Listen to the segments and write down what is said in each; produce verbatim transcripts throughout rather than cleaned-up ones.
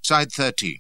Side thirteen.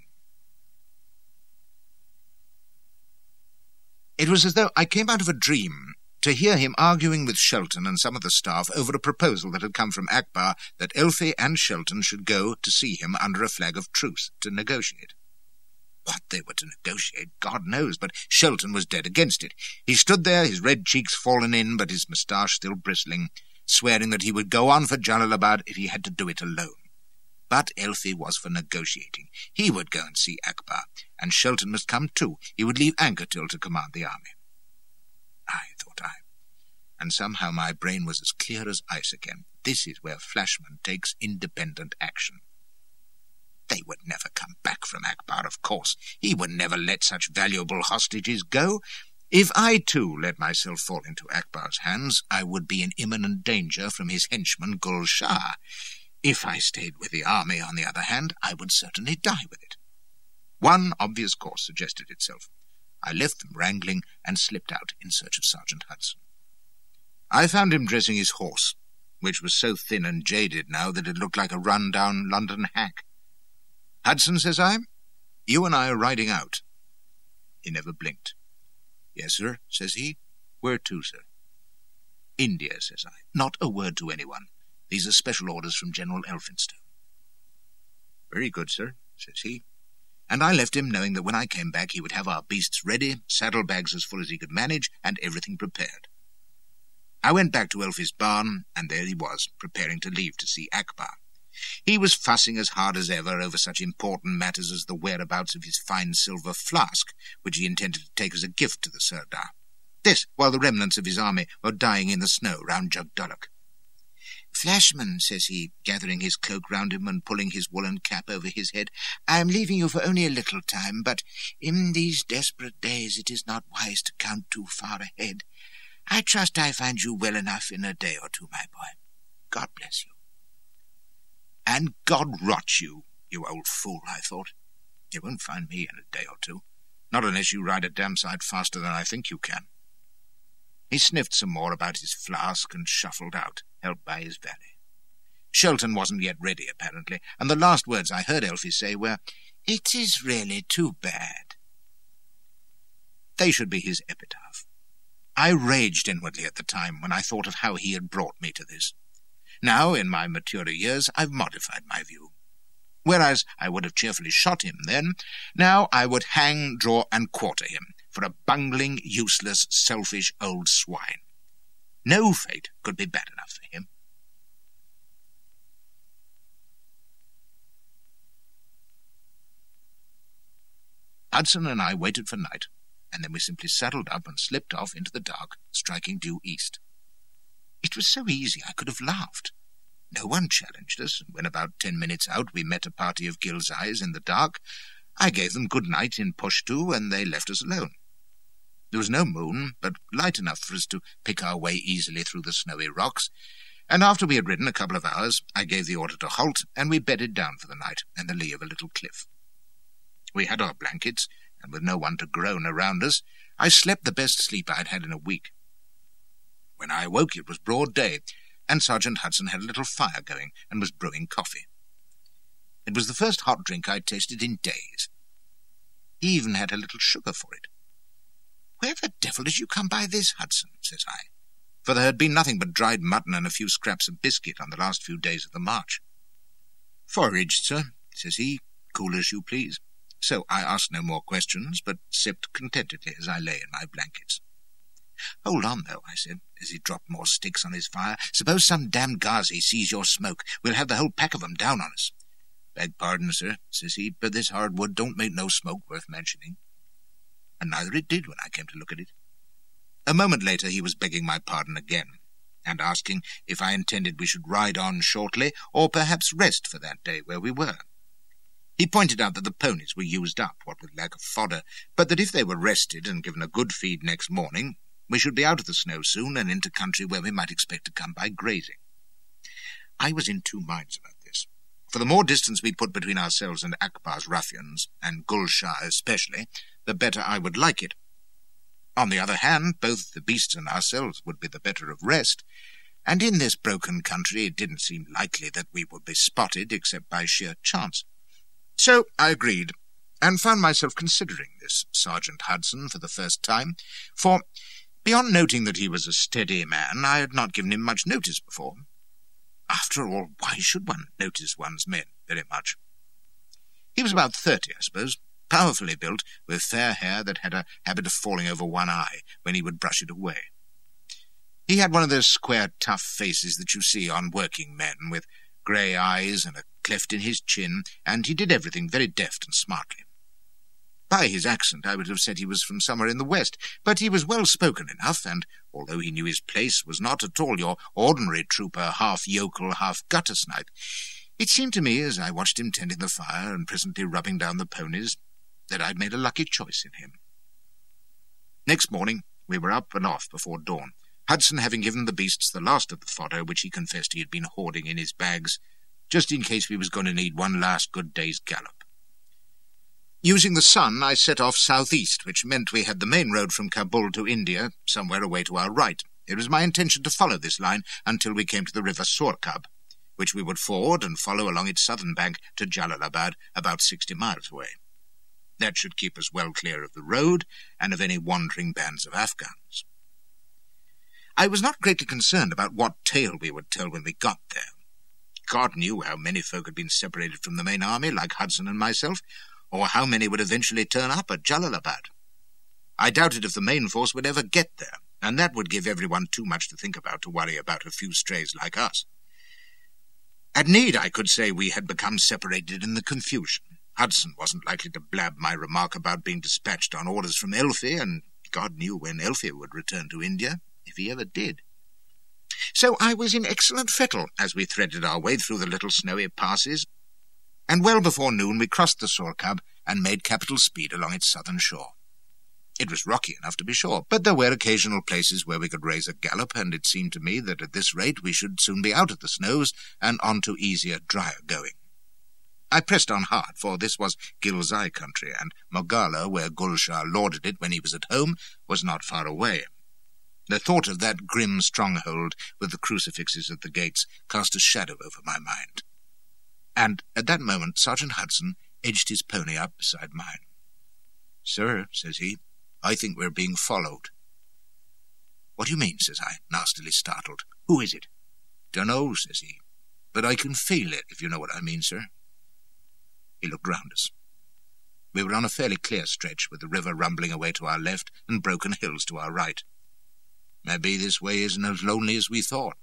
It was as though I came out of a dream to hear him arguing with Shelton and some of the staff over a proposal that had come from Akbar that Elfie and Shelton should go to see him under a flag of truce to negotiate. What they were to negotiate, God knows, but Shelton was dead against it. He stood there, his red cheeks fallen in, but his moustache still bristling, swearing that he would go on for Jalalabad if he had to do it alone. But Elfie was for negotiating. He would go and see Akbar, and Shelton must come too. He would leave Anquetil to command the army. Aye, thought I, and somehow my brain was as clear as ice again. This is where Flashman takes independent action. They would never come back from Akbar, of course. He would never let such valuable hostages go. If I, too, let myself fall into Akbar's hands, I would be in imminent danger from his henchman Gul Shah. If I stayed with the army, on the other hand, I would certainly die with it. One obvious course suggested itself. I left them wrangling and slipped out in search of Sergeant Hudson. I found him dressing his horse, which was so thin and jaded now that it looked like a run-down London hack. "Hudson," says I, "you and I are riding out." He never blinked. "Yes, sir," says he. "Where to, sir?" "India," says I. "Not a word to anyone. These are special orders from General Elphinstone." "Very good, sir," says he. And I left him, knowing that when I came back he would have our beasts ready, saddlebags as full as he could manage, and everything prepared. I went back to Elfie's barn, and there he was, preparing to leave to see Akbar. He was fussing as hard as ever over such important matters as the whereabouts of his fine silver flask, which he intended to take as a gift to the Sirdar. This, while the remnants of his army were dying in the snow round Jugdulluk. "Flashman," says he, gathering his cloak round him and pulling his woolen cap over his head, "I am leaving you for only a little time, but in these desperate days it is not wise to count too far ahead. I trust I find you well enough in a day or two, my boy. God bless you." And God rot you, you old fool, I thought. You won't find me in a day or two, not unless you ride a damn sight faster than I think you can. He sniffed some more about his flask and shuffled out, helped by his valet. Shelton wasn't yet ready, apparently, and the last words I heard Elfie say were, "It is really too bad." They should be his epitaph. I raged inwardly at the time when I thought of how he had brought me to this. Now, in my maturer years, I've modified my view. Whereas I would have cheerfully shot him then, now I would hang, draw, and quarter him for a bungling, useless, selfish old swine. No fate could be bad enough for him. Hudson and I waited for night, and then we simply saddled up and slipped off into the dark, striking due east. It was so easy I could have laughed. No one challenged us, and when about ten minutes out we met a party of Ghilzais in the dark, I gave them good night in Pushtu, and they left us alone. There was no moon, but light enough for us to pick our way easily through the snowy rocks, and after we had ridden a couple of hours, I gave the order to halt, and we bedded down for the night in the lee of a little cliff. We had our blankets, and with no one to groan around us, I slept the best sleep I had had in a week. When I awoke it was broad day, and Sergeant Hudson had a little fire going and was brewing coffee. It was the first hot drink I'd tasted in days. He even had a little sugar for it. "Where the devil did you come by this, Hudson?" says I, for there had been nothing but dried mutton and a few scraps of biscuit on the last few days of the march. "Foraged, sir," says he, "cool as you please." So I asked no more questions, but sipped contentedly as I lay in my blankets. "Hold on, though," I said, as he dropped more sticks on his fire. "Suppose some damned Ghazi sees your smoke. We'll have the whole pack of 'em down on us." "Beg pardon, sir," says he, "but this hard wood don't make no smoke worth mentioning." And neither it did when I came to look at it. A moment later he was begging my pardon again, and asking if I intended we should ride on shortly, or perhaps rest for that day where we were. He pointed out that the ponies were used up, what with lack of fodder, but that if they were rested and given a good feed next morning, we should be out of the snow soon and into country where we might expect to come by grazing. I was in two minds about this, for the more distance we put between ourselves and Akbar's ruffians, and Gul Shah especially, the better I would like it. On the other hand, both the beasts and ourselves would be the better of rest, and in this broken country it didn't seem likely that we would be spotted except by sheer chance. So I agreed, and found myself considering this Sergeant Hudson for the first time, for, beyond noting that he was a steady man, I had not given him much notice before. After all, why should one notice one's men very much? He was about thirty, I suppose, powerfully built, with fair hair that had a habit of falling over one eye when he would brush it away. He had one of those square, tough faces that you see on working men, with grey eyes and a cleft in his chin, and he did everything very deft and smartly. By his accent I would have said he was from somewhere in the West, but he was well-spoken enough, and, although he knew his place, was not at all your ordinary trooper, half yokel, half gutter-snipe. It seemed to me, as I watched him tending the fire and presently rubbing down the ponies, that I'd made a lucky choice in him. Next morning we were up and off before dawn, Hudson having given the beasts the last of the fodder which he confessed he had been hoarding in his bags, just in case we was going to need one last good day's gallop. Using the sun, I set off southeast, which meant we had the main road from Kabul to India somewhere away to our right. It was my intention to follow this line until we came to the river Sorkab, which we would ford and follow along its southern bank to Jalalabad, about sixty miles away. That should keep us well clear of the road and of any wandering bands of Afghans. I was not greatly concerned about what tale we would tell when we got there. God knew how many folk had been separated from the main army, like Hudson and myself, or how many would eventually turn up at Jalalabad. I doubted if the main force would ever get there, and that would give everyone too much to think about to worry about a few strays like us. At need, I could say we had become separated in the confusion. Hudson wasn't likely to blab my remark about being dispatched on orders from Elfie, and God knew when Elfie would return to India, if he ever did. So I was in excellent fettle as we threaded our way through the little snowy passes, and well before noon we crossed the Sorkab and made capital speed along its southern shore. It was rocky enough, to be sure, but there were occasional places where we could raise a gallop, and it seemed to me that at this rate we should soon be out of the snows and on to easier, drier going. I pressed on hard, for this was Ghilzai country, and Mogala, where Gulshah lorded it when he was at home, was not far away. The thought of that grim stronghold with the crucifixes at the gates cast a shadow over my mind. And at that moment Sergeant Hudson edged his pony up beside mine. "Sir," says he, "I think we're being followed." "What do you mean?" says I, nastily startled. "Who is it?" "Dunno," says he, "but I can feel it, if you know what I mean, sir." He looked round us. We were on a fairly clear stretch, with the river rumbling away to our left and broken hills to our right. Maybe this way isn't as lonely as we thought.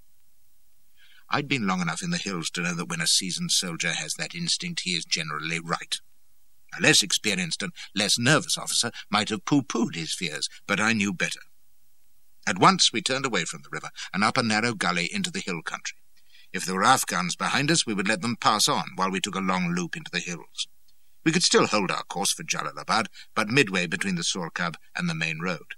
I'd been long enough in the hills to know that when a seasoned soldier has that instinct, he is generally right. A less experienced and less nervous officer might have pooh-poohed his fears, but I knew better. At once we turned away from the river and up a narrow gully into the hill country. If there were Afghans behind us, we would let them pass on while we took a long loop into the hills. We could still hold our course for Jalalabad, but midway between the Sorkab and the main road.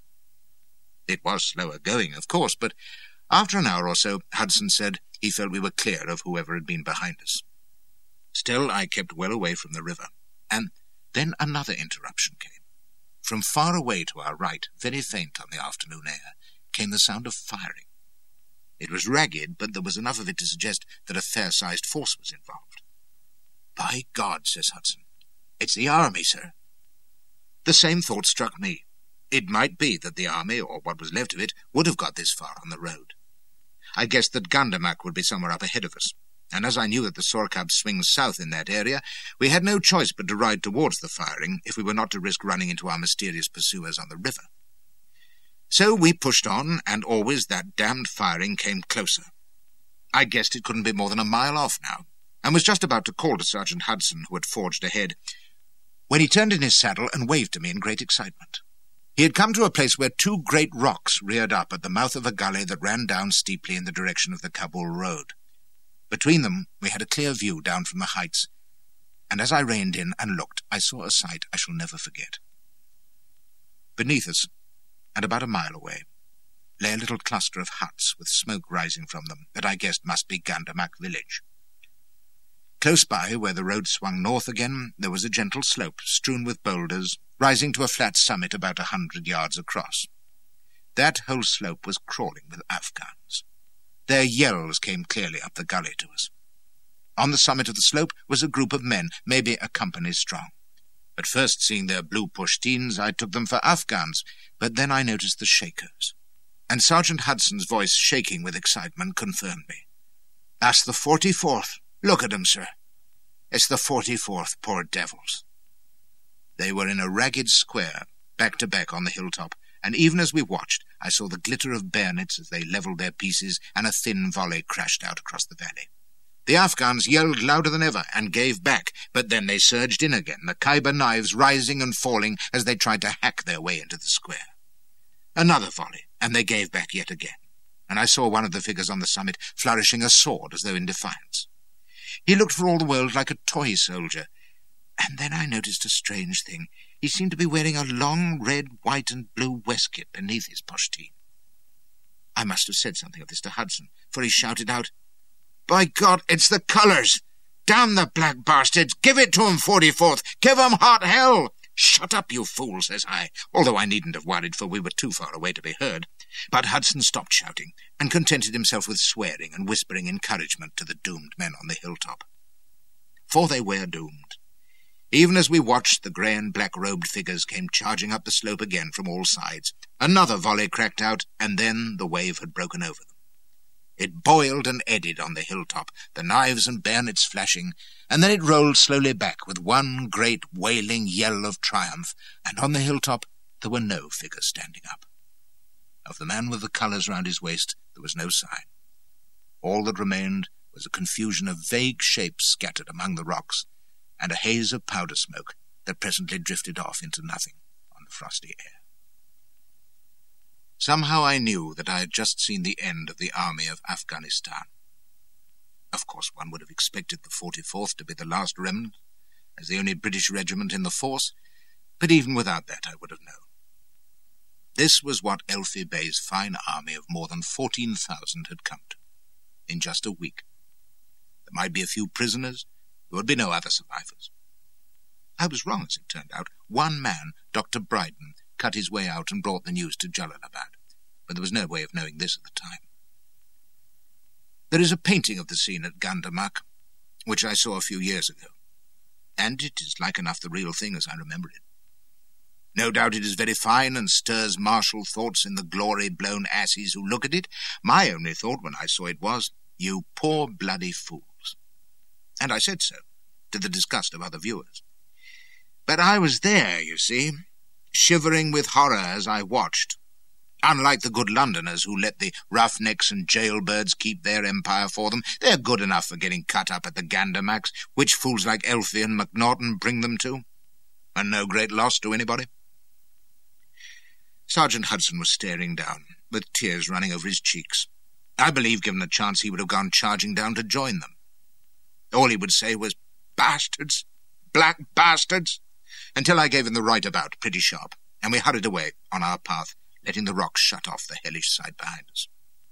It was slower going, of course, but after an hour or so, Hudson said he felt we were clear of whoever had been behind us. Still, I kept well away from the river, and then another interruption came. From far away to our right, very faint on the afternoon air, came the sound of firing. It was ragged, but there was enough of it to suggest that a fair-sized force was involved. "By God," says Hudson, "it's the army, sir." The same thought struck me. It might be that the army, or what was left of it, would have got this far on the road. I guessed that Gandamak would be somewhere up ahead of us, and as I knew that the Sorkab swings south in that area, we had no choice but to ride towards the firing if we were not to risk running into our mysterious pursuers on the river. So we pushed on, and always that damned firing came closer. I guessed it couldn't be more than a mile off now, and was just about to call to Sergeant Hudson, who had forged ahead, when he turned in his saddle and waved to me in great excitement. He had come to a place where two great rocks reared up at the mouth of a gully that ran down steeply in the direction of the Kabul road. Between them we had a clear view down from the heights, and as I reined in and looked, I saw a sight I shall never forget. Beneath us, and about a mile away, lay a little cluster of huts with smoke rising from them that I guessed must be Gandamak village. Close by, where the road swung north again, there was a gentle slope strewn with boulders, rising to a flat summit about a hundred yards across. That whole slope was crawling with Afghans. Their yells came clearly up the gully to us. On the summit of the slope was a group of men, maybe a company strong. At first, seeing their blue pushteens, I took them for Afghans, but then I noticed the Shakos, and Sergeant Hudson's voice, shaking with excitement, confirmed me. "That's the forty-fourth. Look at 'em, sir. It's the forty-fourth, poor devils." They were in a ragged square, back to back on the hilltop, and even as we watched, I saw the glitter of bayonets as they levelled their pieces, and a thin volley crashed out across the valley. The Afghans yelled louder than ever and gave back, but then they surged in again, the Khyber knives rising and falling as they tried to hack their way into the square. Another volley, and they gave back yet again, and I saw one of the figures on the summit flourishing a sword as though in defiance. He looked for all the world like a toy soldier, and then I noticed a strange thing. He seemed to be wearing a long red, white, and blue waistcoat beneath his poshteen. I must have said something of this to Hudson, for he shouted out, "By God, it's the colours! Damn the black bastards! Give it to 'em, forty-fourth! Give 'em hot hell!" "Shut up, you fool," says I, although I needn't have worried, for we were too far away to be heard. But Hudson stopped shouting, and contented himself with swearing and whispering encouragement to the doomed men on the hilltop. For they were doomed. Even as we watched, the grey and black-robed figures came charging up the slope again from all sides. Another volley cracked out, and then the wave had broken over them. It boiled and eddied on the hilltop, the knives and bayonets flashing, and then it rolled slowly back with one great wailing yell of triumph, and on the hilltop there were no figures standing up. Of the man with the colours round his waist there was no sign. All that remained was a confusion of vague shapes scattered among the rocks, and a haze of powder smoke that presently drifted off into nothing on the frosty air. Somehow I knew that I had just seen the end of the army of Afghanistan. Of course, one would have expected the forty-fourth to be the last remnant, as the only British regiment in the force, but even without that I would have known. This was what Elfi Bey's fine army of more than fourteen thousand had come to, in just a week. There might be a few prisoners, there would be no other survivors. I was wrong, as it turned out. One man, Doctor Bryden, cut his way out and brought the news to Jalalabad, but there was no way of knowing this at the time. There is a painting of the scene at Gandamak, which I saw a few years ago, and it is like enough the real thing as I remember it. No doubt it is very fine and stirs martial thoughts in the glory-blown asses who look at it. My only thought when I saw it was, "You poor bloody fools." And I said so, to the disgust of other viewers. But I was there, you see, shivering with horror as I watched. Unlike the good Londoners who let the roughnecks and jailbirds keep their empire for them, they're good enough for getting cut up at the Gandamaks, which fools like Elfi and Macnaghten bring them to, and no great loss to anybody. Sergeant Hudson was staring down, with tears running over his cheeks. I believe, given a chance, he would have gone charging down to join them. All he would say was, "Bastards! Black bastards!" until I gave him the right about, pretty sharp, and we hurried away on our path, letting the rocks shut off the hellish sight behind us.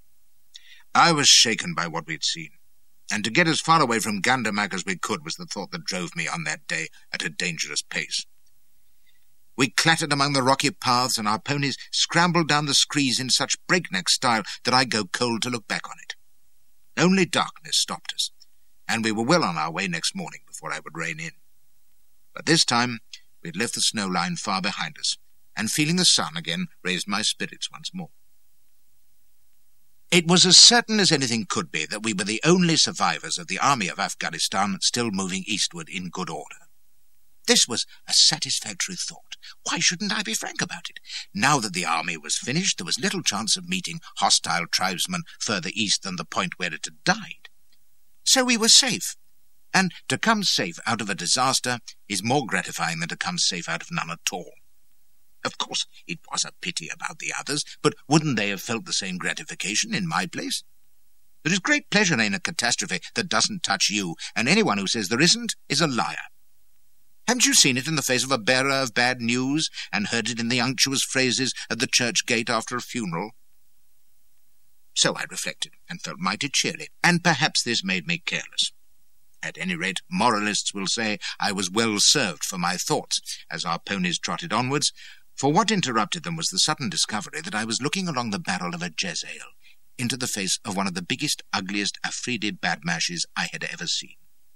I was shaken by what we'd seen, and to get as far away from Gandamak as we could was the thought that drove me on that day at a dangerous pace. We clattered among the rocky paths, and our ponies scrambled down the screes in such breakneck style that I go cold to look back on it. Only darkness stopped us, and we were well on our way next morning before I would rein in. But this time we had left the snow line far behind us, and feeling the sun again raised my spirits once more. It was as certain as anything could be that we were the only survivors of the army of Afghanistan still moving eastward in good order. This was a satisfactory thought. Why shouldn't I be frank about it? Now that the army was finished, there was little chance of meeting hostile tribesmen further east than the point where it had died. So we were safe, and to come safe out of a disaster is more gratifying than to come safe out of none at all. Of course, it was a pity about the others, but wouldn't they have felt the same gratification in my place? There is great pleasure in a catastrophe that doesn't touch you, and anyone who says there isn't is a liar. Haven't you seen it in the face of a bearer of bad news, and heard it in the unctuous phrases at the church gate after a funeral? So I reflected, and felt mighty cheery, and perhaps this made me careless. At any rate, moralists will say I was well served for my thoughts as our ponies trotted onwards, for what interrupted them was the sudden discovery that I was looking along the barrel of a Jezzail into the face of one of the biggest, ugliest Afridi badmashes I had ever seen.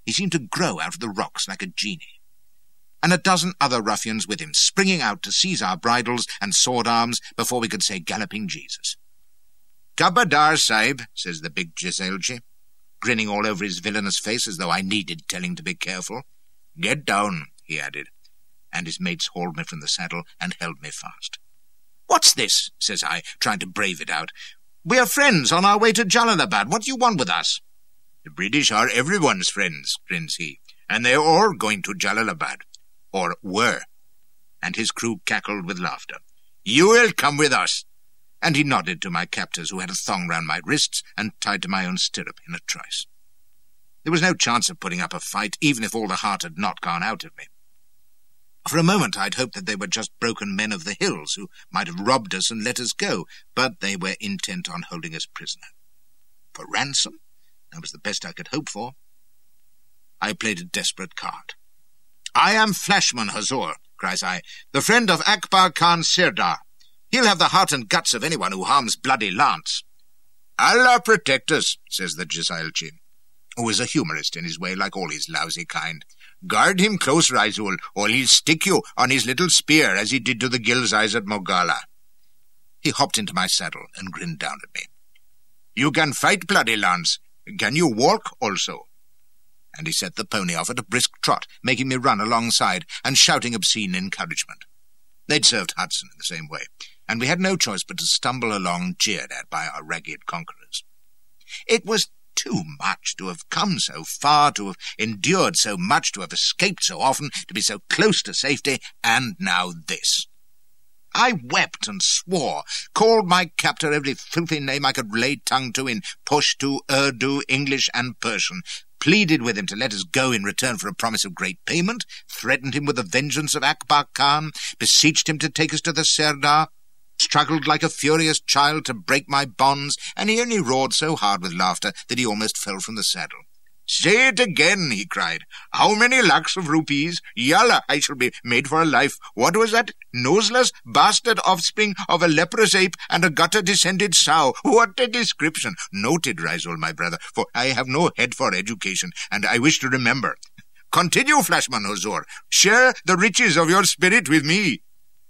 He seemed to grow out of the rocks like a genie. And a dozen other ruffians with him, springing out to seize our bridles and sword-arms before we could say Galloping Jesus. "Kabadar, Sahib," says the big Jezailji, grinning all over his villainous face as though I needed telling to be careful. "Get down," he added, and his mates hauled me from the saddle and held me fast. "What's this?" says I, trying to brave it out. "We are friends on our way to Jalalabad. What do you want with us?" "The British are everyone's friends," grins he, "and they're all going to Jalalabad. Or were." And his crew cackled with laughter. "You will come with us." And he nodded to my captors, who had a thong round my wrists and tied to my own stirrup in a trice. There was no chance of putting up a fight, even if all the heart had not gone out of me. For a moment I'd hoped that they were just broken men of the hills who might have robbed us and let us go, but they were intent on holding us prisoner. For ransom? That was the best I could hope for. I played a desperate card. "I am Flashman Hazur," cries I, "the friend of Akbar Khan Sirdar. He'll have the heart and guts of anyone who harms Bloody Lance." "Allah protect us," says the Jezailji, who is a humorist in his way, like all his lousy kind. "Guard him close, Raizul, or he'll stick you on his little spear as he did to the Ghilzais at Mogala." He hopped into my saddle and grinned down at me. "You can fight, Bloody Lance. Can you walk also?" And he set the pony off at a brisk trot, making me run alongside and shouting obscene encouragement. They'd served Hudson in the same way, and we had no choice but to stumble along, jeered at by our ragged conquerors. It was too much to have come so far, to have endured so much, to have escaped so often, to be so close to safety, and now this. I wept and swore, called my captor every filthy name I could lay tongue to in Pashto, Urdu, English, and Persian, pleaded with him to let us go in return for a promise of great payment, threatened him with the vengeance of Akbar Khan, beseeched him to take us to the Sirdar, struggled like a furious child to break my bonds, and he only roared so hard with laughter that he almost fell from the saddle. "Say it again," he cried. "How many lakhs of rupees? Yalla, I shall be made for a life. What was that? Noseless bastard offspring of a leprous ape and a gutter-descended sow. What a description! Noted, Raizul, my brother, for I have no head for education, and I wish to remember. Continue, Flashman Hazur. Share the riches of your spirit with me."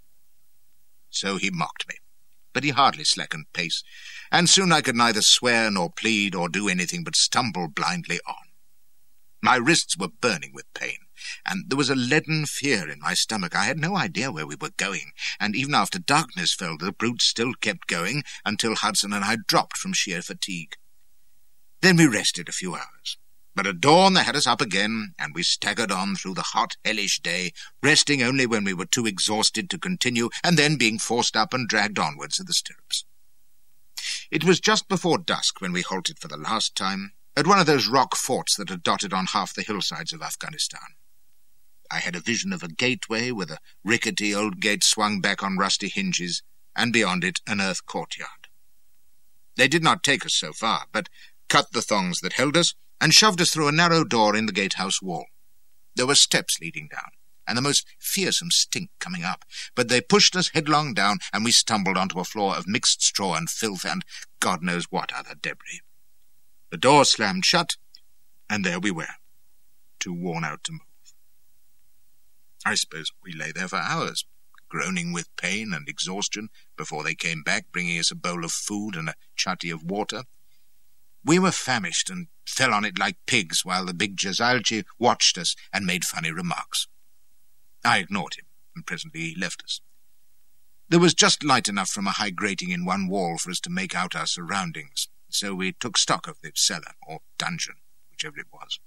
So he mocked me, but he hardly slackened pace, and soon I could neither swear nor plead or do anything but stumble blindly on. My wrists were burning with pain, and there was a leaden fear in my stomach. I had no idea where we were going, and even after darkness fell, the brute still kept going until Hudson and I dropped from sheer fatigue. Then we rested a few hours. But at dawn they had us up again, and we staggered on through the hot, hellish day, resting only when we were too exhausted to continue, and then being forced up and dragged onwards to the stirrups. It was just before dusk when we halted for the last time, at one of those rock forts that are dotted on half the hillsides of Afghanistan. I had a vision of a gateway with a rickety old gate swung back on rusty hinges, and beyond it an earth courtyard. They did not take us so far, but cut the thongs that held us, and shoved us through a narrow door in the gatehouse wall. There were steps leading down, and the most fearsome stink coming up, but they pushed us headlong down, and we stumbled onto a floor of mixed straw and filth and God knows what other debris. The door slammed shut, and there we were, too worn out to move. I suppose we lay there for hours, groaning with pain and exhaustion, before they came back, bringing us a bowl of food and a chutney of water. We were famished and fell on it like pigs, while the big Jezailji watched us and made funny remarks. I ignored him, and presently he left us. There was just light enough from a high grating in one wall for us to make out our surroundings, so we took stock of the cellar, or dungeon, whichever it was.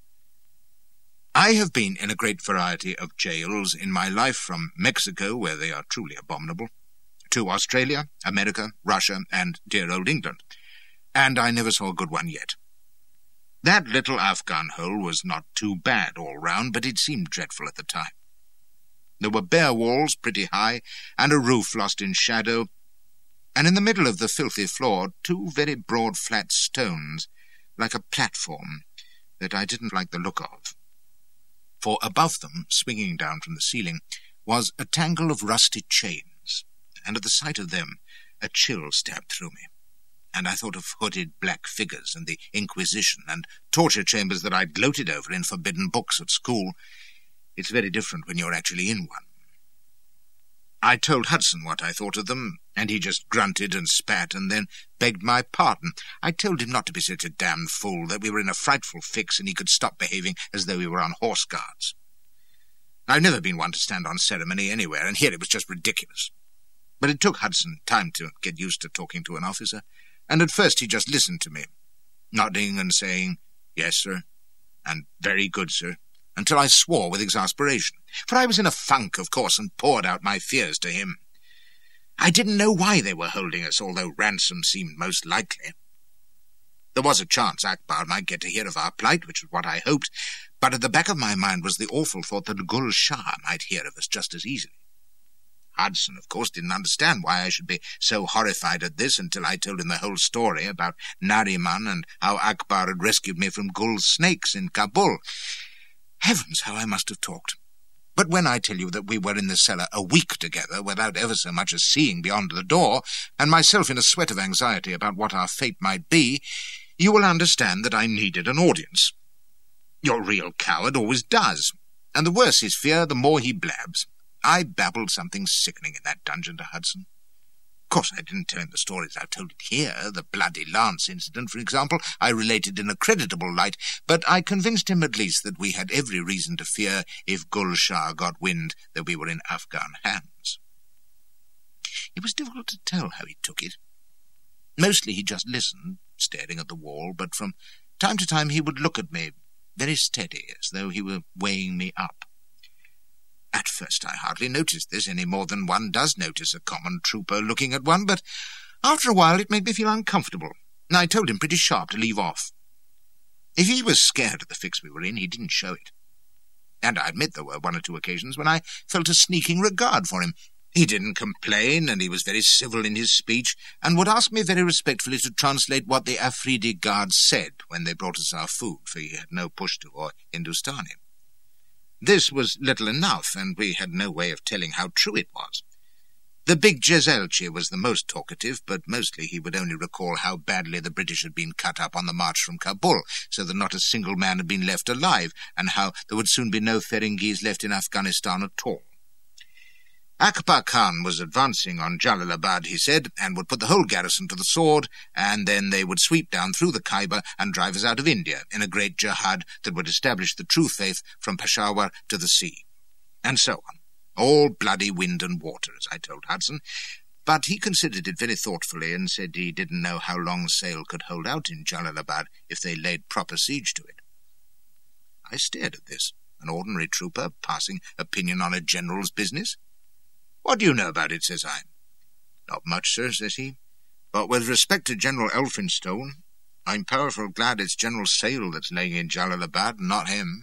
I have been in a great variety of jails in my life, from Mexico, where they are truly abominable, to Australia, America, Russia, and dear old England, and I never saw a good one yet. That little Afghan hole was not too bad all round, but it seemed dreadful at the time. There were bare walls pretty high, and a roof lost in shadow, and in the middle of the filthy floor two very broad flat stones, like a platform, that I didn't like the look of. For above them, swinging down from the ceiling, was a tangle of rusty chains, and at the sight of them a chill stabbed through me. and I thought of hooded black figures and the Inquisition and torture chambers that I'd gloated over in forbidden books at school. It's very different when you're actually in one. I told Hudson what I thought of them, and he just grunted and spat and then begged my pardon. I told him not to be such a damned fool, that we were in a frightful fix and he could stop behaving as though we were on horse guards. I've never been one to stand on ceremony anywhere, and here it was just ridiculous. But it took Hudson time to get used to talking to an officer, and at first he just listened to me, nodding and saying, "Yes, sir," and "Very good, sir," until I swore with exasperation, for I was in a funk, of course, and poured out my fears to him. I didn't know why they were holding us, although ransom seemed most likely. There was a chance Akbar might get to hear of our plight, which was what I hoped, but at the back of my mind was the awful thought that Gul Shah might hear of us just as easily. Hudson, of course, didn't understand why I should be so horrified at this until I told him the whole story about Nariman and how Akbar had rescued me from Gul's snakes in Kabul. Heavens, how I must have talked. But when I tell you that we were in the cellar a week together without ever so much as seeing beyond the door, and myself in a sweat of anxiety about what our fate might be, you will understand that I needed an audience. Your real coward always does, and the worse his fear, the more he blabs. I babbled something sickening in that dungeon to Hudson. Of course, I didn't tell him the stories I've told it here. The bloody lance incident, for example, I related in a creditable light, but I convinced him at least that we had every reason to fear if Gul Shah got wind that we were in Afghan hands. It was difficult to tell how he took it. Mostly he just listened, staring at the wall, but from time to time he would look at me, very steady, as though he were weighing me up. At first I hardly noticed this any more than one does notice a common trooper looking at one, but after a while it made me feel uncomfortable, and I told him pretty sharp to leave off. If he was scared of the fix we were in, he didn't show it. And I admit there were one or two occasions when I felt a sneaking regard for him. He didn't complain, and he was very civil in his speech, and would ask me very respectfully to translate what the Afridi guards said when they brought us our food, for he had no Pushtu or Hindustani. This was little enough, and we had no way of telling how true it was. The big Jezelchi was the most talkative, but mostly he would only recall how badly the British had been cut up on the march from Kabul, so that not a single man had been left alive, and how there would soon be no Ferengis left in Afghanistan at all. Akbar Khan was advancing on Jalalabad, he said, and would put the whole garrison to the sword, and then they would sweep down through the Khyber and drive us out of India in a great jihad that would establish the true faith from Peshawar to the sea. And so on. All bloody wind and water, as I told Hudson, but he considered it very thoughtfully and said he didn't know how long Sale could hold out in Jalalabad if they laid proper siege to it. I stared at this, an ordinary trooper passing opinion on a general's business. "What do you know about it?" says I. "Not much, sir," says he. "But with respect to General Elphinstone, I'm powerful glad it's General Sale that's laying in Jalalabad, and not him."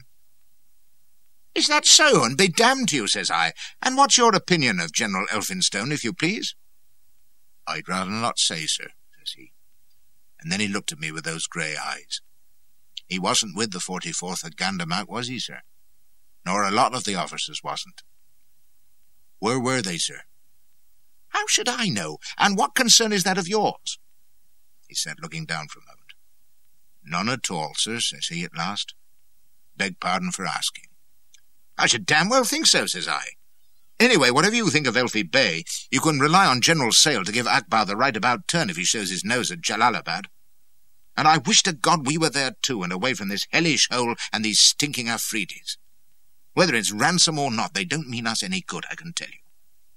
"Is that so? And be damned to you," says I. "And what's your opinion of General Elphinstone, if you please?" "I'd rather not say, sir," says he. And then he looked at me with those grey eyes. "He wasn't with the forty-fourth at Gandamak, was he, sir? Nor a lot of the officers wasn't." "Where were they, sir?" "How should I know? And what concern is that of yours?" He sat looking down for a moment. "None at all, sir," says he at last. "Beg pardon for asking." "I should damn well think so," says I. "Anyway, whatever you think of Elfi Bey, you can rely on General Sale to give Akbar the right about turn if he shows his nose at Jalalabad. And I wish to God we were there too, and away from this hellish hole and these stinking Afridis. Whether it's ransom or not, they don't mean us any good, I can tell you."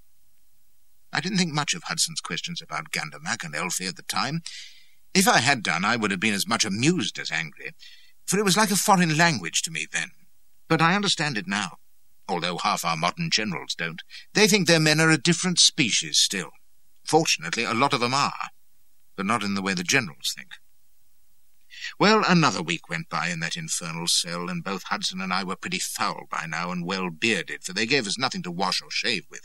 I didn't think much of Hudson's questions about Gandamak and Elfi at the time. If I had done, I would have been as much amused as angry, for it was like a foreign language to me then. But I understand it now, although half our modern generals don't. They think their men are a different species still. Fortunately, a lot of them are, but not in the way the generals think. Well, another week went by in that infernal cell, and both Hudson and I were pretty foul by now and well bearded, for they gave us nothing to wash or shave with.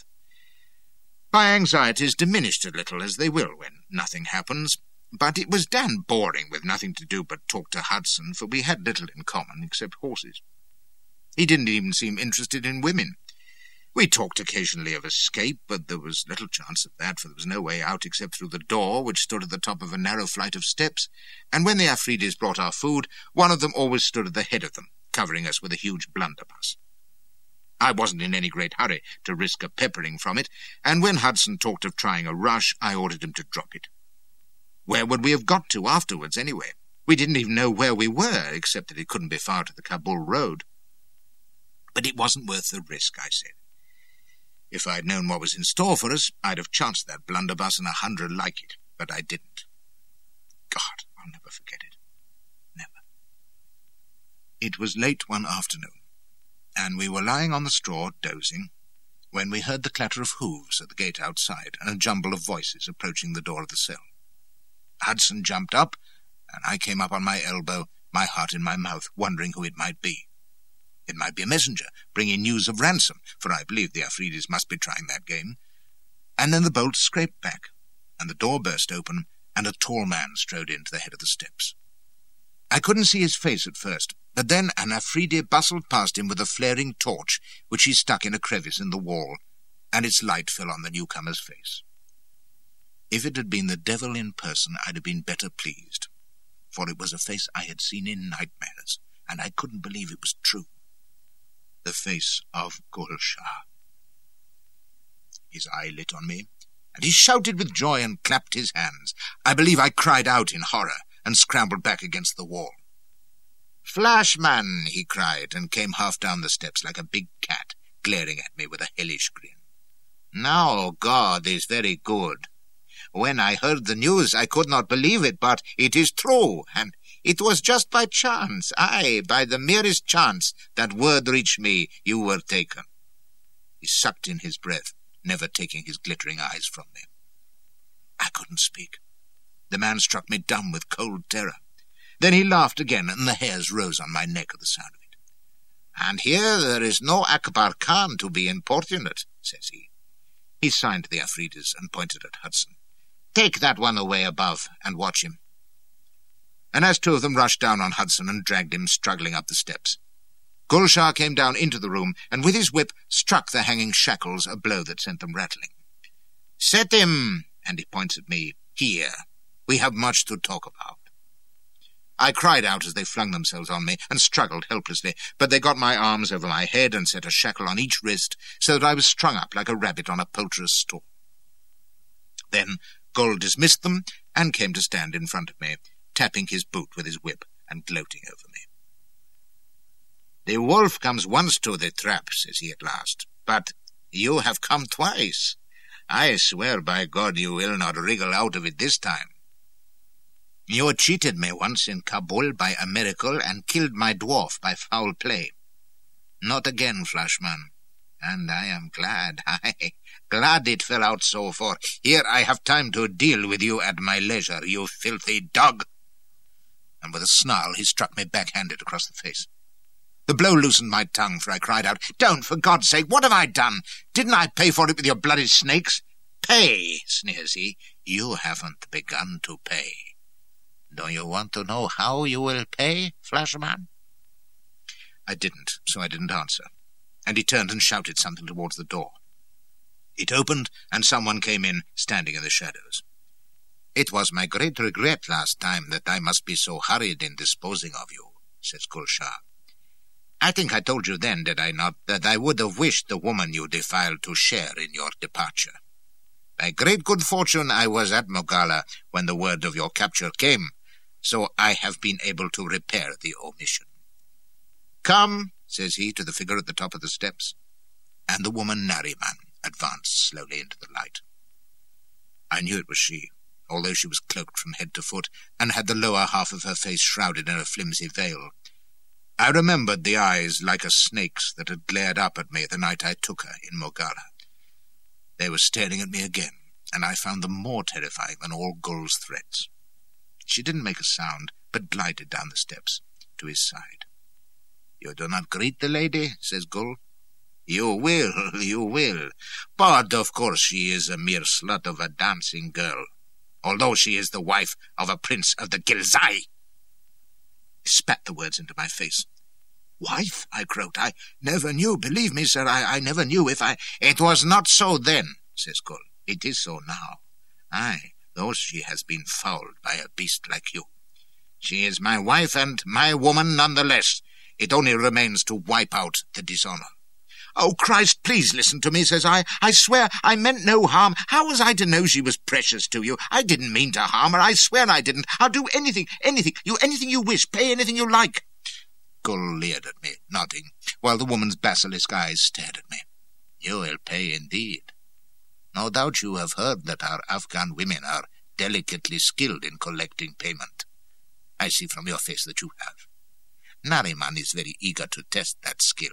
My anxieties diminished a little, as they will when nothing happens, but it was damn boring with nothing to do but talk to Hudson, for we had little in common except horses. He didn't even seem interested in women. We talked occasionally of escape, but there was little chance of that, for there was no way out except through the door, which stood at the top of a narrow flight of steps, and when the Afridis brought our food, one of them always stood at the head of them, covering us with a huge blunderbuss. I wasn't in any great hurry to risk a peppering from it, and when Hudson talked of trying a rush, I ordered him to drop it. Where would we have got to afterwards, anyway? We didn't even know where we were, except that it couldn't be far to the Kabul road. But it wasn't worth the risk, I said. If I'd known what was in store for us, I'd have chanced that blunderbuss and a hundred like it, but I didn't. God, I'll never forget it. Never. It was late one afternoon, and we were lying on the straw, dozing, when we heard the clatter of hooves at the gate outside and a jumble of voices approaching the door of the cell. Hudson jumped up, and I came up on my elbow, my heart in my mouth, wondering who it might be. It might be a messenger, bringing news of ransom, for I believed the Afridis must be trying that game. And then the bolt scraped back, and the door burst open, and a tall man strode in to the head of the steps. I couldn't see his face at first, but then an Afridi bustled past him with a flaring torch, which he stuck in a crevice in the wall, and its light fell on the newcomer's face. If it had been the devil in person, I'd have been better pleased, for it was a face I had seen in nightmares, and I couldn't believe it was true. The face of Gul Shah. His eye lit on me, and he shouted with joy and clapped his hands. I believe I cried out in horror and scrambled back against the wall. "Flashman!" he cried, and came half down the steps like a big cat, glaring at me with a hellish grin. "Now God is very good. When I heard the news, I could not believe it, but it is true, and it was just by chance, aye, by the merest chance, that word reached me you were taken." He sucked in his breath, never taking his glittering eyes from me. I couldn't speak. The man struck me dumb with cold terror. Then he laughed again, and the hairs rose on my neck at the sound of it. "And here there is no Akbar Khan to be importunate," says he. He signed to the Afridis and pointed at Hudson. "Take that one away above and watch him." And as two of them rushed down on Hudson and dragged him struggling up the steps, Gul Shah came down into the room and with his whip struck the hanging shackles a blow that sent them rattling. "Set him," and he points at me, "here. We have much to talk about." I cried out as they flung themselves on me and struggled helplessly, but they got my arms over my head and set a shackle on each wrist so that I was strung up like a rabbit on a poulterer's stall. Then Gul dismissed them and came to stand in front of me, tapping his boot with his whip and gloating over me. "The wolf comes once to the trap," says he at last, "but you have come twice. I swear by God you will not wriggle out of it this time. You cheated me once in Kabul by a miracle and killed my dwarf by foul play. Not again, Flashman. And I am glad, aye, glad it fell out so, for here I have time to deal with you at my leisure, you filthy dog." And with a snarl he struck me backhanded across the face. The blow loosened my tongue, for I cried out, "Don't, for God's sake, what have I done? Didn't I pay for it with your bloody snakes?" "Pay," sneers he. "You haven't begun to pay. Do you want to know how you will pay, Flashman?" I didn't, so I didn't answer, and he turned and shouted something towards the door. It opened, and someone came in, standing in the shadows. "It was my great regret last time that I must be so hurried in disposing of you," says Gul Shah. "I think I told you then, did I not, that I would have wished the woman you defiled to share in your departure. By great good fortune I was at Mogala when the word of your capture came, so I have been able to repair the omission." "Come," says he to the figure at the top of the steps, and the woman Nariman advanced slowly into the light. I knew it was she, although she was cloaked from head to foot, and had the lower half of her face shrouded in a flimsy veil. I remembered the eyes like a snake's that had glared up at me the night I took her in Mogala. They were staring at me again, and I found them more terrifying than all Gul's threats. She didn't make a sound, but glided down the steps to his side. "You do not greet the lady?" says Gul. "You will, you will. But of course she is a mere slut of a dancing girl, although she is the wife of a prince of the Ghilzai." He spat the words into my face. "Wife?" I croaked. "I never knew. Believe me, sir, I, I never knew. If I—" "It was not so then," says Gull. "It is so now. Aye, though she has been fouled by a beast like you. She is my wife and my woman none the less. It only remains to wipe out the dishonour." "Oh, Christ, please listen to me," says I. "I swear I meant no harm. How was I to know she was precious to you? I didn't mean to harm her. I swear I didn't. I'll do anything, anything, you anything you wish, pay anything you like." Gull leered at me, nodding, while the woman's basilisk eyes stared at me. "You will pay indeed. No doubt you have heard that our Afghan women are delicately skilled in collecting payment. I see from your face that you have. Nariman is very eager to test that skill.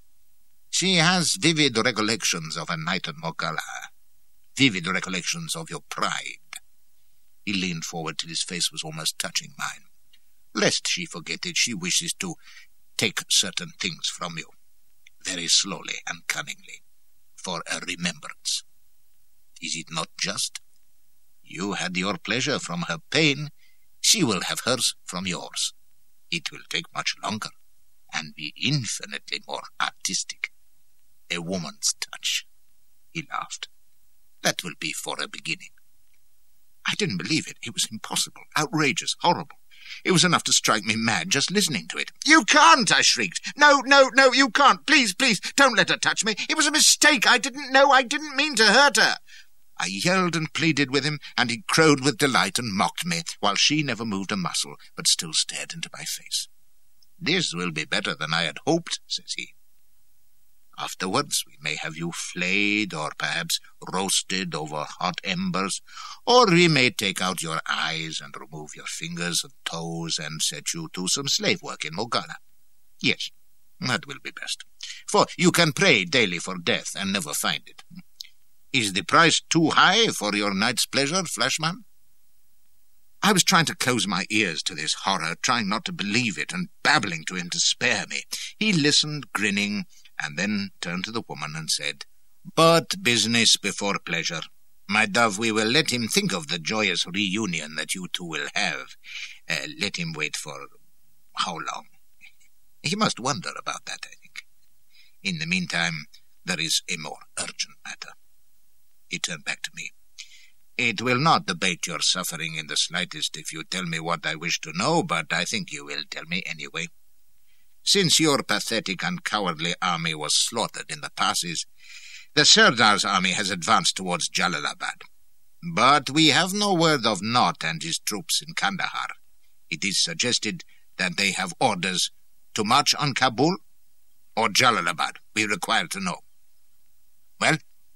She has vivid recollections of a night at Mogala, vivid recollections of your pride." He leaned forward till his face was almost touching mine. "Lest she forget it, she wishes to take certain things from you, very slowly and cunningly, for a remembrance. Is it not just? You had your pleasure from her pain, she will have hers from yours. It will take much longer, and be infinitely more artistic. A woman's touch." He laughed. "That will be for a beginning." I didn't believe it. It was impossible, outrageous, horrible. It was enough to strike me mad just listening to it. "You can't!" I shrieked. "No, no, no, you can't! Please, please, don't let her touch me! It was a mistake! I didn't know! I didn't mean to hurt her!" I yelled and pleaded with him, and he crowed with delight and mocked me, while she never moved a muscle, but still stared into my face. "This will be better than I had hoped," says he. "Afterwards we may have you flayed, or perhaps roasted over hot embers, or we may take out your eyes and remove your fingers and toes and set you to some slave work in Mogala. Yes, that will be best, for you can pray daily for death and never find it. Is the price too high for your night's pleasure, Flashman?" I was trying to close my ears to this horror, trying not to believe it, and babbling to him to spare me. He listened, grinning, and then turned to the woman and said, "But business before pleasure. My dove, we will let him think of the joyous reunion that you two will have. Uh, let him wait for how long? He must wonder about that, I think. In the meantime, there is a more urgent matter." He turned back to me. "It will not abate your suffering in the slightest if you tell me what I wish to know, but I think you will tell me anyway. Since your pathetic and cowardly army was slaughtered in the passes, the Sirdar's army has advanced towards Jalalabad. But we have no word of Nott and his troops in Kandahar. It is suggested that they have orders to march on Kabul or Jalalabad. We require to know." Well,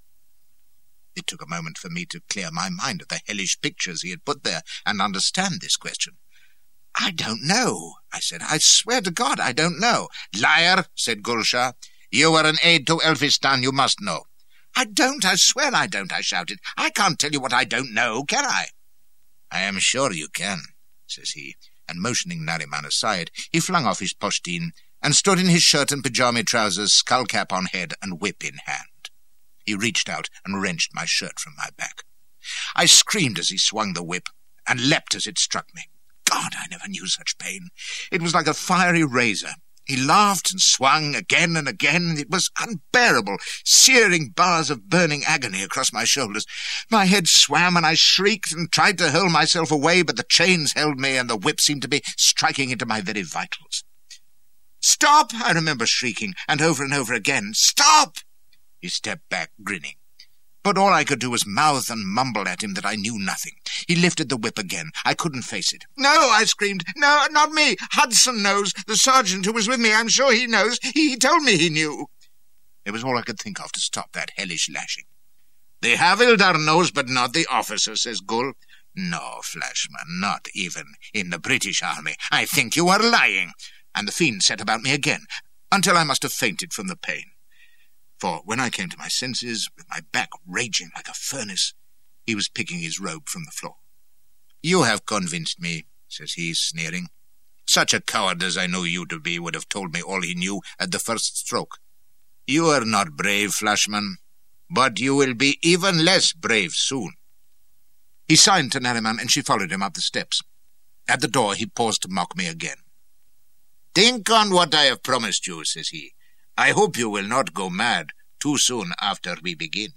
it took a moment for me to clear my mind of the hellish pictures he had put there and understand this question. "I don't know," I said. "I swear to God I don't know." "Liar," said Gulshah. "You were an aide to Elphistan, you must know." "I don't, I swear I don't," I shouted. "I can't tell you what I don't know, can I?" "I am sure you can," says he, and motioning Nariman aside, he flung off his poshteen and stood in his shirt and pyjama trousers, skull-cap on head and whip in hand. He reached out and wrenched my shirt from my back. I screamed as he swung the whip, and leapt as it struck me. God, I never knew such pain. It was like a fiery razor. He laughed and swung again and again. It was unbearable, searing bars of burning agony across my shoulders. My head swam, and I shrieked and tried to hurl myself away, but the chains held me, and the whip seemed to be striking into my very vitals. "Stop!" I remember shrieking, and over and over again. "Stop!" He stepped back, grinning. But all I could do was mouth and mumble at him that I knew nothing. He lifted the whip again. I couldn't face it. "No," I screamed. "No, not me. Hudson knows. The sergeant who was with me, I'm sure he knows. He, he told me he knew." It was all I could think of to stop that hellish lashing. "The Havildar knows, but not the officer," says Gull. "No, Flashman, not even in the British army. I think you are lying." And the fiend set about me again, until I must have fainted from the pain. For when I came to my senses, with my back raging like a furnace, he was picking his robe from the floor. "You have convinced me," says he, sneering. "Such a coward as I know you to be would have told me all he knew at the first stroke. You are not brave, Flashman, but you will be even less brave soon." He signed to Nariman, and she followed him up the steps. At the door he paused to mock me again. "Think on what I have promised you," says he. "I hope you will not go mad too soon after we begin."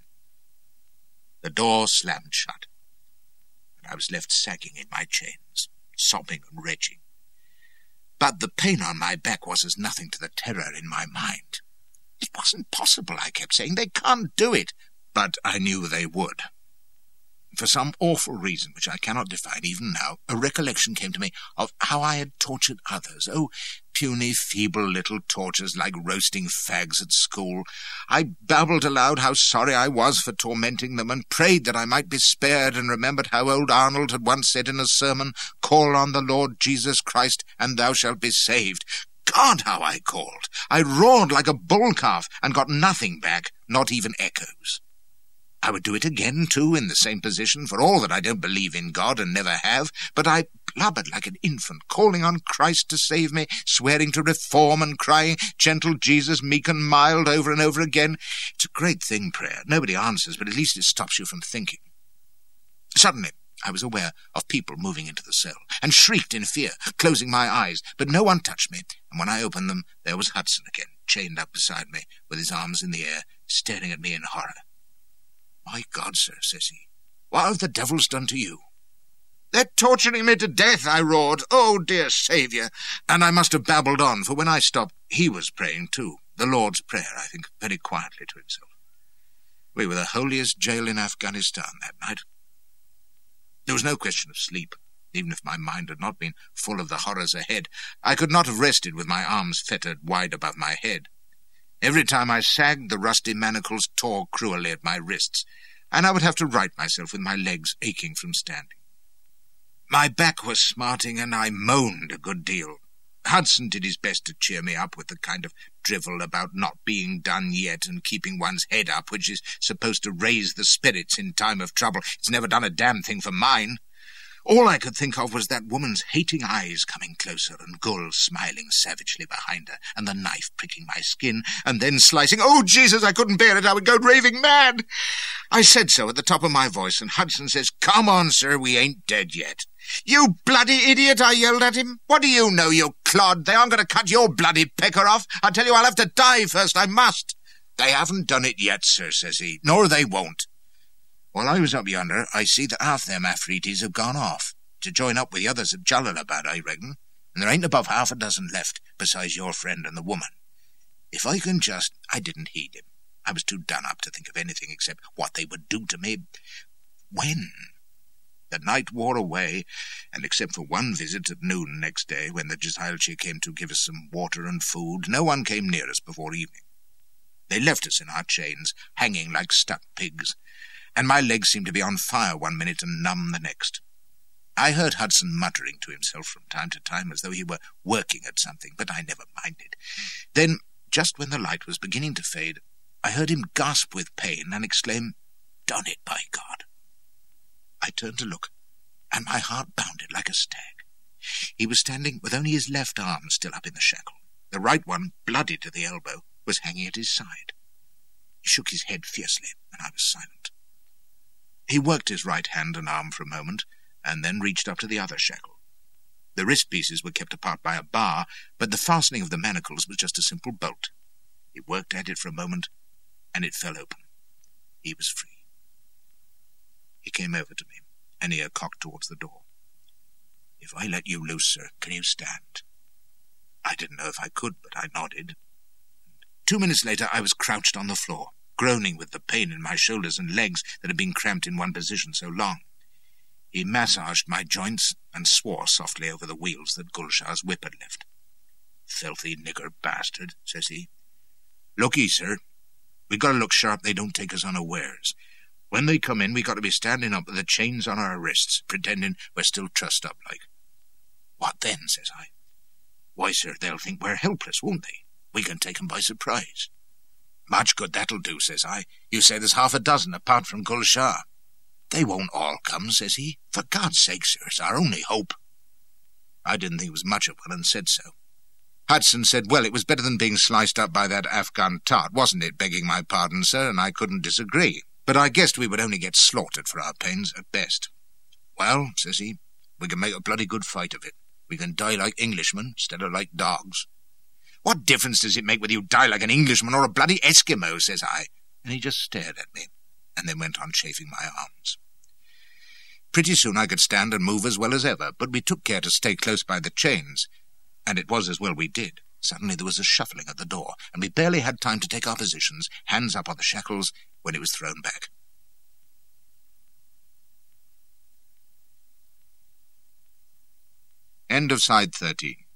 The door slammed shut, and I was left sagging in my chains, sobbing and retching. But the pain on my back was as nothing to the terror in my mind. It wasn't possible, I kept saying. They can't do it. But I knew they would. For some awful reason, which I cannot define even now, a recollection came to me of how I had tortured others. Oh, puny, feeble little tortures like roasting fags at school. I babbled aloud how sorry I was for tormenting them, and prayed that I might be spared, and remembered how old Arnold had once said in a sermon, "Call on the Lord Jesus Christ, and thou shalt be saved." God, how I called! I roared like a bull-calf, and got nothing back, not even echoes. I would do it again, too, in the same position, for all that I don't believe in God and never have, but I blubbered like an infant, calling on Christ to save me, swearing to reform and crying, "Gentle Jesus, meek and mild," over and over again. It's a great thing, prayer. Nobody answers, but at least it stops you from thinking. Suddenly, I was aware of people moving into the cell, and shrieked in fear, closing my eyes, but no one touched me, and when I opened them, there was Hudson again, chained up beside me, with his arms in the air, staring at me in horror. "My God, sir," says he, "what have the devils done to you?" "They're torturing me to death," I roared. "Oh, dear Saviour!" And I must have babbled on, for when I stopped, he was praying too, the Lord's Prayer, I think, very quietly to himself. We were the holiest jail in Afghanistan that night. There was no question of sleep. Even if my mind had not been full of the horrors ahead, I could not have rested with my arms fettered wide above my head. Every time I sagged, the rusty manacles tore cruelly at my wrists, and I would have to right myself with my legs aching from standing. My back was smarting, and I moaned a good deal. Hudson did his best to cheer me up with the kind of drivel about not being done yet and keeping one's head up, which is supposed to raise the spirits in time of trouble. It's never done a damn thing for mine. All I could think of was that woman's hating eyes coming closer, and Gull smiling savagely behind her, and the knife pricking my skin, and then slicing. Oh, Jesus, I couldn't bear it. I would go raving mad. I said so at the top of my voice, and Hudson says, "Come on, sir, we ain't dead yet." "You bloody idiot," I yelled at him. "What do you know, you clod? They aren't going to cut your bloody pecker off. I tell you, I'll have to die first. I must." "They haven't done it yet, sir," says he, "nor they won't. While I was up yonder, I see that half them Afritis have gone off, to join up with the others at Jalalabad, I reckon, and there ain't above half a dozen left, besides your friend and the woman. If I can just—" I didn't heed him. I was too done up to think of anything except what they would do to me. When? The night wore away, and except for one visit at noon next day, when the Jizalchi came to give us some water and food, no one came near us before evening. They left us in our chains, hanging like stuck pigs, and my legs seemed to be on fire one minute and numb the next. I heard Hudson muttering to himself from time to time as though he were working at something, but I never minded. Then, just when the light was beginning to fade, I heard him gasp with pain and exclaim, "Done it, by God!" I turned to look, and my heart bounded like a stag. He was standing with only his left arm still up in the shackle. The right one, bloody to the elbow, was hanging at his side. He shook his head fiercely, and I was silent. He worked his right hand and arm for a moment, and then reached up to the other shackle. The wrist pieces were kept apart by a bar, but the fastening of the manacles was just a simple bolt. He worked at it for a moment, and it fell open. He was free. He came over to me, an ear cocked towards the door. "If I let you loose, sir, can you stand?" I didn't know if I could, but I nodded. Two minutes later I was crouched on the floor, groaning with the pain in my shoulders and legs that had been cramped in one position so long. He massaged my joints and swore softly over the wheels that Gulshah's whip had left. "Filthy nigger bastard," says he. "Look'ee, sir, we got to look sharp they don't take us unawares. When they come in, we got to be standing up with the chains on our wrists, pretending we're still trussed up like." "What then?" says I. "Why, sir, they'll think we're helpless, won't they? We can take 'em by surprise." "Much good that'll do," says I. "You say there's half a dozen apart from Gulshah." "They won't all come," says he. "For God's sake, sir, it's our only hope." I didn't think it was much of one and said so. Hudson said, well, it was better than being sliced up by that Afghan tart, wasn't it, begging my pardon, sir, and I couldn't disagree. But I guessed we would only get slaughtered for our pains at best. "Well," says he, "we can make a bloody good fight of it. We can die like Englishmen instead of like dogs. What difference does it make whether you die like an Englishman or a bloody Eskimo, says I. And he just stared at me, and then went on chafing my arms. Pretty soon I could stand and move as well as ever, but we took care to stay close by the chains, and it was as well we did. Suddenly there was a shuffling at the door, and we barely had time to take our positions, hands up on the shackles, when it was thrown back. End of side thirteen.